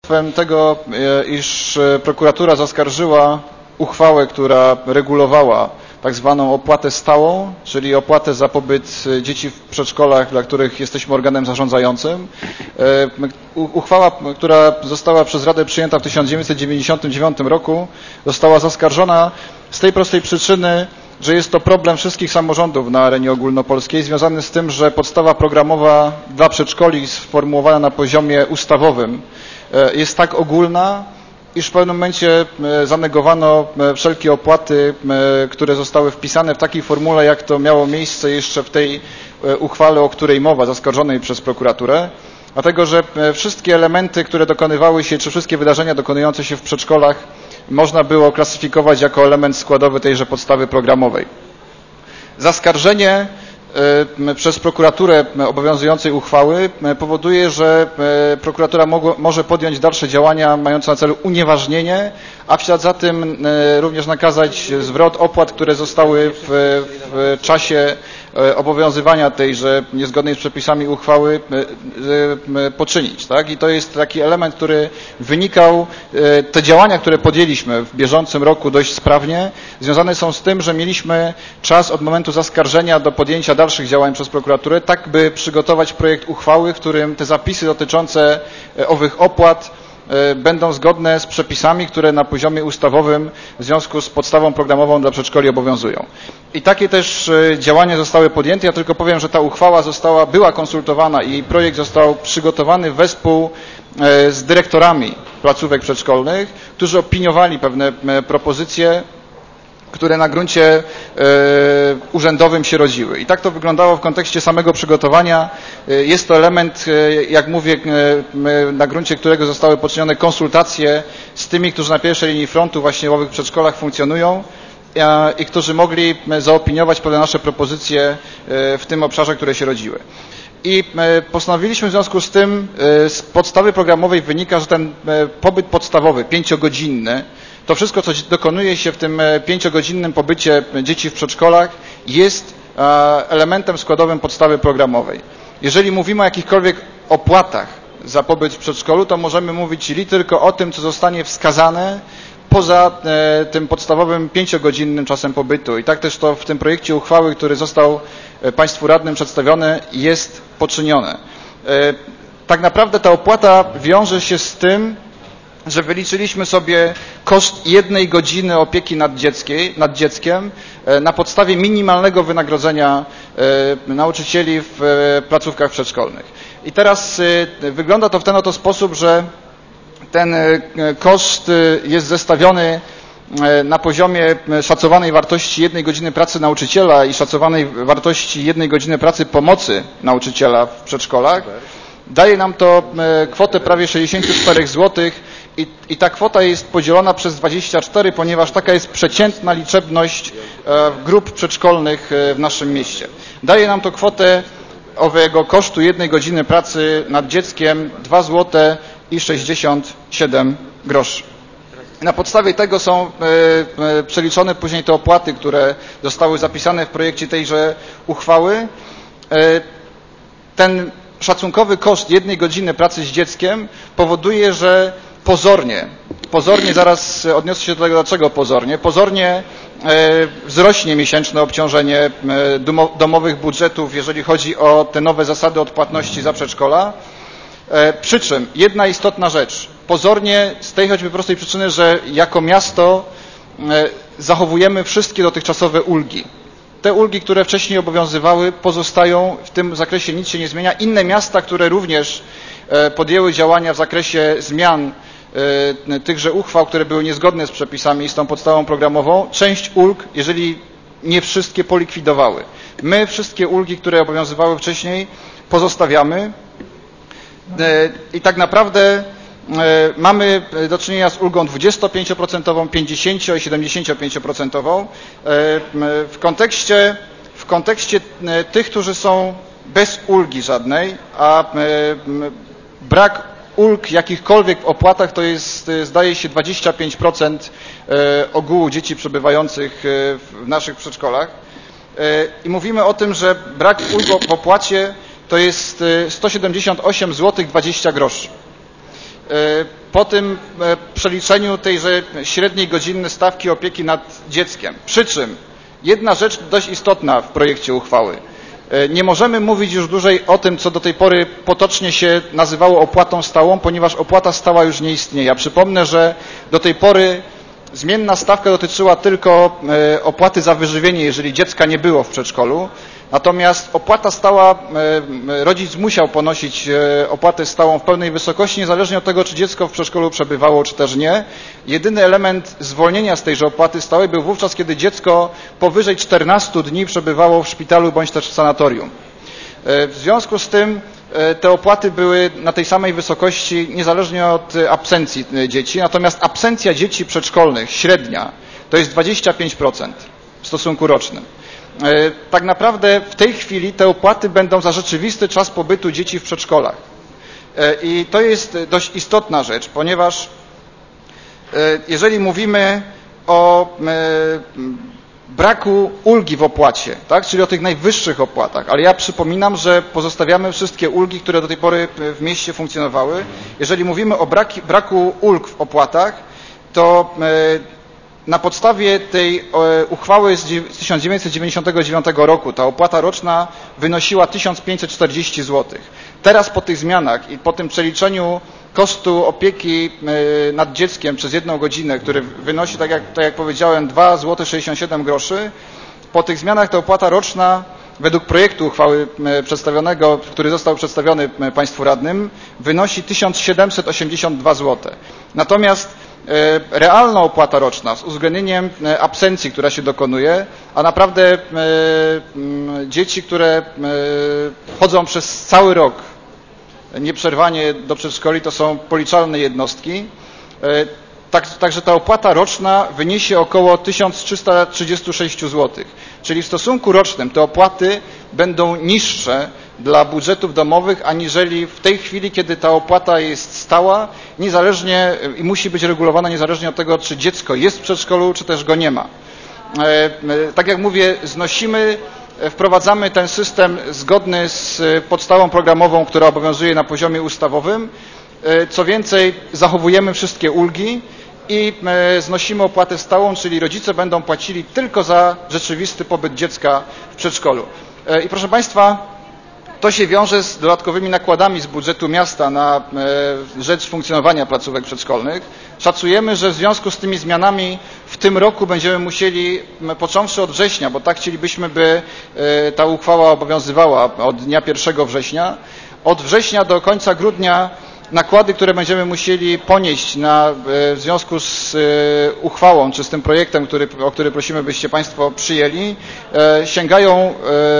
tego, iż prokuratura zaskarżyła uchwałę, która regulowała tak zwaną opłatę stałą, czyli opłatę za pobyt dzieci w przedszkolach, dla których jesteśmy organem zarządzającym. Uchwała, która została przez Radę przyjęta w 1999 roku, została zaskarżona z tej prostej przyczyny, że jest to problem wszystkich samorządów na arenie ogólnopolskiej, związany z tym, że podstawa programowa dla przedszkoli sformułowana na poziomie ustawowym jest tak ogólna, iż w pewnym momencie zanegowano wszelkie opłaty, które zostały wpisane w takiej formule, jak to miało miejsce jeszcze w tej uchwale, o której mowa, zaskarżonej przez prokuraturę, dlatego że wszystkie elementy, które dokonywały się, czy wszystkie wydarzenia dokonujące się w przedszkolach można było klasyfikować jako element składowy tejże podstawy programowej. Zaskarżenie przez prokuraturę obowiązującej uchwały powoduje, że prokuratura może podjąć dalsze działania mające na celu unieważnienie, a w ślad za tym również nakazać zwrot opłat, które zostały w czasie obowiązywania tejże niezgodnej z przepisami uchwały poczynić. Tak? I to jest taki element, który wynikał, te działania, które podjęliśmy w bieżącym roku dość sprawnie, związane są z tym, że mieliśmy czas od momentu zaskarżenia do podjęcia dalszych działań przez prokuraturę, tak by przygotować projekt uchwały, w którym te zapisy dotyczące owych opłat będą zgodne z przepisami, które na poziomie ustawowym w związku z podstawą programową dla przedszkoli obowiązują. I takie też działania zostały podjęte. Ja tylko powiem, że ta uchwała była konsultowana i projekt został przygotowany wespół z dyrektorami placówek przedszkolnych, którzy opiniowali pewne propozycje, które na gruncie urzędowym się rodziły. I tak to wyglądało w kontekście samego przygotowania. Jest to element, jak mówię, na gruncie którego zostały poczynione konsultacje z tymi, którzy na pierwszej linii frontu właśnie w owych przedszkolach funkcjonują i którzy mogli zaopiniować pewne nasze propozycje w tym obszarze, które się rodziły. I postanowiliśmy w związku z tym, z podstawy programowej wynika, że ten pobyt podstawowy, 5-godzinny, to wszystko, co dokonuje się w tym 5-godzinnym pobycie dzieci w przedszkolach, jest elementem składowym podstawy programowej. Jeżeli mówimy o jakichkolwiek opłatach za pobyt w przedszkolu, to możemy mówić tylko o tym, co zostanie wskazane poza tym podstawowym 5-godzinnym czasem pobytu. I tak też to w tym projekcie uchwały, który został Państwu radnym przedstawiony, jest poczynione. Tak naprawdę ta opłata wiąże się z tym, że wyliczyliśmy sobie koszt 1 godziny opieki nad dzieckiem na podstawie minimalnego wynagrodzenia nauczycieli w placówkach przedszkolnych. I teraz wygląda to w ten oto sposób, że ten koszt jest zestawiony na poziomie szacowanej wartości 1 godziny pracy nauczyciela i szacowanej wartości 1 godziny pracy pomocy nauczyciela w przedszkolach. Daje nam to kwotę prawie 64 zł i ta kwota jest podzielona przez 24, ponieważ taka jest przeciętna liczebność grup przedszkolnych w naszym mieście. Daje nam to kwotę owego kosztu 1 godziny pracy nad dzieckiem 2 zł i 67 groszy. Na podstawie tego są przeliczone później te opłaty, które zostały zapisane w projekcie tejże uchwały. Ten szacunkowy koszt 1 godziny pracy z dzieckiem powoduje, że pozornie zaraz odniosę się do tego, dlaczego pozornie wzrośnie miesięczne obciążenie domowych budżetów, jeżeli chodzi o te nowe zasady odpłatności za przedszkola. Przy czym jedna istotna rzecz, pozornie z tej choćby prostej przyczyny, że jako miasto zachowujemy wszystkie dotychczasowe ulgi. Te ulgi, które wcześniej obowiązywały, pozostają, w tym zakresie nic się nie zmienia. Inne miasta, które również podjęły działania w zakresie zmian tychże uchwał, które były niezgodne z przepisami i z tą podstawą programową, część ulg, jeżeli nie wszystkie, polikwidowały. My wszystkie ulgi, które obowiązywały wcześniej, pozostawiamy i tak naprawdę mamy do czynienia z ulgą 25%, 50% i 75%. W kontekście tych, którzy są bez ulgi żadnej, a brak ulg jakichkolwiek w opłatach to jest, zdaje się, 25% ogółu dzieci przebywających w naszych przedszkolach. I mówimy o tym, że brak ulg w opłacie to jest 178 zł 20 groszy. po tym przeliczeniu tejże średniej godzinnej stawki opieki nad dzieckiem. Przy czym jedna rzecz dość istotna w projekcie uchwały. Nie możemy mówić już dłużej o tym, co do tej pory potocznie się nazywało opłatą stałą, ponieważ opłata stała już nie istnieje. Ja przypomnę, że do tej pory zmienna stawka dotyczyła tylko opłaty za wyżywienie, jeżeli dziecka nie było w przedszkolu. Natomiast opłata stała, rodzic musiał ponosić opłatę stałą w pełnej wysokości, niezależnie od tego, czy dziecko w przedszkolu przebywało, czy też nie. Jedyny element zwolnienia z tejże opłaty stałej był wówczas, kiedy dziecko powyżej 14 dni przebywało w szpitalu bądź też w sanatorium. W związku z tym te opłaty były na tej samej wysokości niezależnie od absencji dzieci, natomiast absencja dzieci przedszkolnych średnia to jest 25% w stosunku rocznym. Tak naprawdę w tej chwili te opłaty będą za rzeczywisty czas pobytu dzieci w przedszkolach. I to jest dość istotna rzecz, ponieważ jeżeli mówimy o braku ulgi w opłacie, tak, czyli o tych najwyższych opłatach, ale ja przypominam, że pozostawiamy wszystkie ulgi, które do tej pory w mieście funkcjonowały. Jeżeli mówimy o braku ulg w opłatach, to na podstawie tej uchwały z 1999 roku ta opłata roczna wynosiła 1540 zł. Teraz po tych zmianach i po tym przeliczeniu kosztu opieki nad dzieckiem przez 1 godzinę, który wynosi, tak jak powiedziałem, 2,67 zł, po tych zmianach ta opłata roczna według projektu uchwały przedstawionego, który został przedstawiony Państwu radnym, wynosi 1782 zł. Natomiast realna opłata roczna z uwzględnieniem absencji, która się dokonuje, a naprawdę dzieci, które chodzą przez cały rok nieprzerwanie do przedszkoli, to są policzalne jednostki. Także ta opłata roczna wyniesie około 1336 zł. Czyli w stosunku rocznym te opłaty będą niższe dla budżetów domowych, aniżeli w tej chwili, kiedy ta opłata jest stała, niezależnie i musi być regulowana niezależnie od tego, czy dziecko jest w przedszkolu, czy też go nie ma. Tak jak mówię, wprowadzamy ten system zgodny z podstawą programową, która obowiązuje na poziomie ustawowym. Co więcej, zachowujemy wszystkie ulgi i znosimy opłatę stałą, czyli rodzice będą płacili tylko za rzeczywisty pobyt dziecka w przedszkolu. I proszę Państwa, to się wiąże z dodatkowymi nakładami z budżetu miasta na rzecz funkcjonowania placówek przedszkolnych. Szacujemy, że w związku z tymi zmianami w tym roku będziemy musieli, począwszy od września, bo tak chcielibyśmy, by ta uchwała obowiązywała od dnia 1 września, od września do końca grudnia nakłady, które będziemy musieli ponieść w związku z uchwałą, czy z tym projektem, o który prosimy, byście Państwo przyjęli, sięgają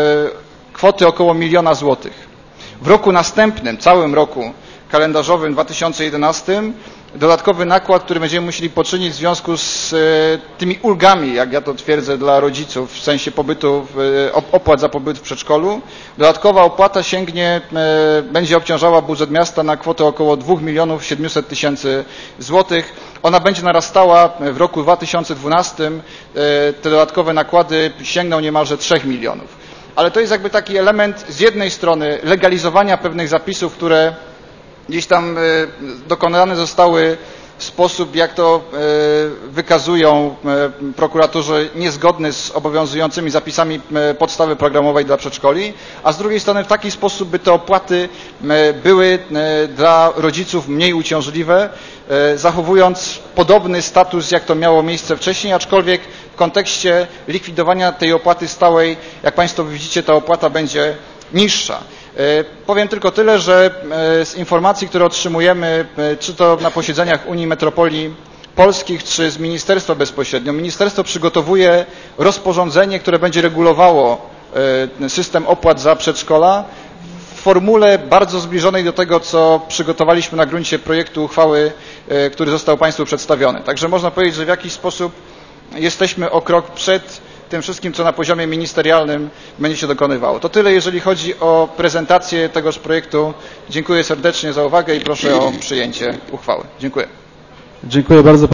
kwoty około 1 000 000 złotych. W roku następnym, całym roku kalendarzowym 2011, dodatkowy nakład, który będziemy musieli poczynić w związku z tymi ulgami, jak ja to twierdzę, dla rodziców w sensie opłat za pobyt w przedszkolu. Dodatkowa opłata będzie obciążała budżet miasta na kwotę około 2 700 000 złotych. Ona będzie narastała w roku 2012. Te dodatkowe nakłady sięgną niemalże 3 milionów. Ale to jest jakby taki element z jednej strony legalizowania pewnych zapisów, które gdzieś tam dokonane zostały w sposób, jak to wykazują prokuratorzy, niezgodny z obowiązującymi zapisami podstawy programowej dla przedszkoli, a z drugiej strony w taki sposób, by te opłaty były dla rodziców mniej uciążliwe, zachowując podobny status, jak to miało miejsce wcześniej, aczkolwiek w kontekście likwidowania tej opłaty stałej, jak Państwo widzicie, ta opłata będzie niższa. Powiem tylko tyle, że z informacji, które otrzymujemy, czy to na posiedzeniach Unii Metropolii Polskich, czy z Ministerstwa bezpośrednio, Ministerstwo przygotowuje rozporządzenie, które będzie regulowało system opłat za przedszkola w formule bardzo zbliżonej do tego, co przygotowaliśmy na gruncie projektu uchwały, który został Państwu przedstawiony. Także można powiedzieć, że w jakiś sposób jesteśmy o krok przed tym wszystkim, co na poziomie ministerialnym będzie się dokonywało. To tyle, jeżeli chodzi o prezentację tegoż projektu. Dziękuję serdecznie za uwagę i proszę o przyjęcie uchwały. Dziękuję. Dziękuję bardzo.